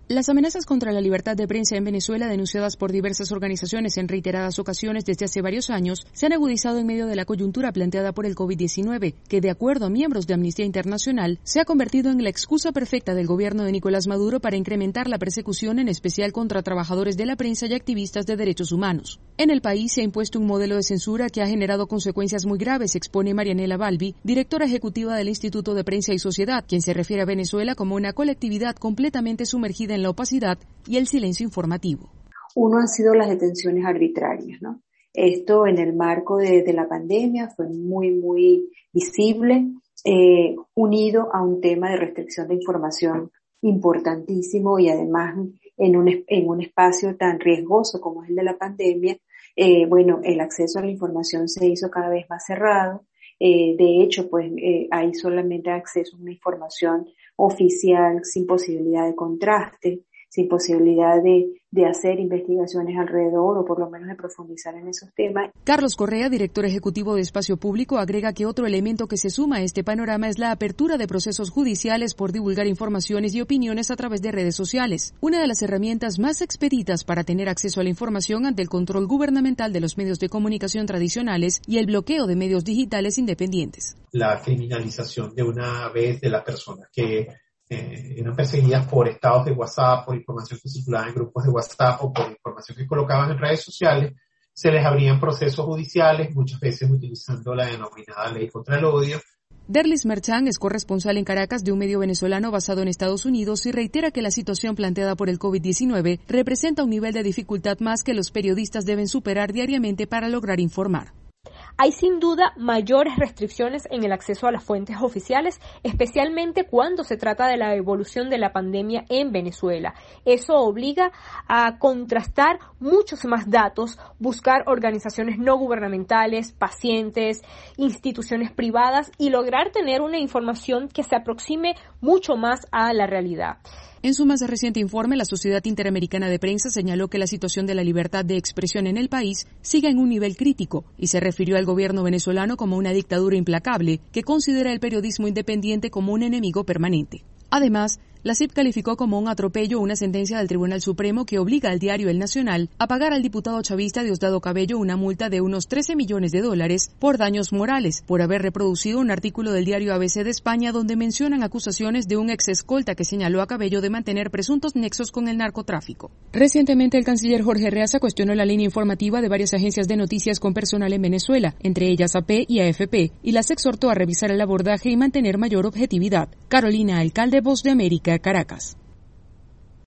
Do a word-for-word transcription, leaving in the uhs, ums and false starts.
Las amenazas contra la libertad de prensa en Venezuela, denunciadas por diversas organizaciones en reiteradas ocasiones desde hace varios años, se han agudizado en medio de la coyuntura planteada por el COVID diecinueve, que, de acuerdo a miembros de Amnistía Internacional, se ha convertido en la excusa perfecta del gobierno de Nicolás Maduro para incrementar la persecución, en especial contra trabajadores de la prensa y activistas de derechos humanos. En el país se ha impuesto un modelo de censura que ha generado consecuencias muy graves, expone Marianela Balbi, directora ejecutiva del Instituto de Prensa y Sociedad, quien se refiere a Venezuela como una colectividad completamente sumergida en la opacidad y el silencio informativo. Uno han sido las detenciones arbitrarias, ¿no? Esto en el marco de, de la pandemia fue muy, muy visible, eh, unido a un tema de restricción de información importantísimo y además en un, en un espacio tan riesgoso como es el de la pandemia, eh, bueno, el acceso a la información se hizo cada vez más cerrado. Eh, de hecho, pues eh, hay solamente acceso a una información oficial sin posibilidad de contraste, sin posibilidad de, de hacer investigaciones alrededor o por lo menos de profundizar en esos temas. Carlos Correa, director ejecutivo de Espacio Público, agrega que otro elemento que se suma a este panorama es la apertura de procesos judiciales por divulgar informaciones y opiniones a través de redes sociales, una de las herramientas más expeditas para tener acceso a la información ante el control gubernamental de los medios de comunicación tradicionales y el bloqueo de medios digitales independientes. La criminalización de una vez de las personas que Eh, eran perseguidas por estados de WhatsApp, por información que circulaba en grupos de WhatsApp o por información que colocaban en redes sociales, se les abrían procesos judiciales, muchas veces utilizando la denominada ley contra el odio. Derlis Merchan es corresponsal en Caracas de un medio venezolano basado en Estados Unidos y reitera que la situación planteada por el COVID diecinueve representa un nivel de dificultad más que los periodistas deben superar diariamente para lograr informar. Hay sin duda mayores restricciones en el acceso a las fuentes oficiales, especialmente cuando se trata de la evolución de la pandemia en Venezuela. Eso obliga a contrastar muchos más datos, buscar organizaciones no gubernamentales, pacientes, instituciones privadas y lograr tener una información que se aproxime mucho más a la realidad. En su más reciente informe, la Sociedad Interamericana de Prensa señaló que la situación de la libertad de expresión en el país sigue en un nivel crítico y se refirió al gobierno venezolano como una dictadura implacable que considera el periodismo independiente como un enemigo permanente. Además, la C I P calificó como un atropello una sentencia del Tribunal Supremo que obliga al diario El Nacional a pagar al diputado chavista Diosdado Cabello una multa de unos trece millones de dólares por daños morales por haber reproducido un artículo del diario A B C de España donde mencionan acusaciones de un ex escolta que señaló a Cabello de mantener presuntos nexos con el narcotráfico. Recientemente, el canciller Jorge Reaza cuestionó la línea informativa de varias agencias de noticias con personal en Venezuela, entre ellas A P y A F P, y las exhortó a revisar el abordaje y mantener mayor objetividad. Carolina Alcalde, Voz de América, Caracas.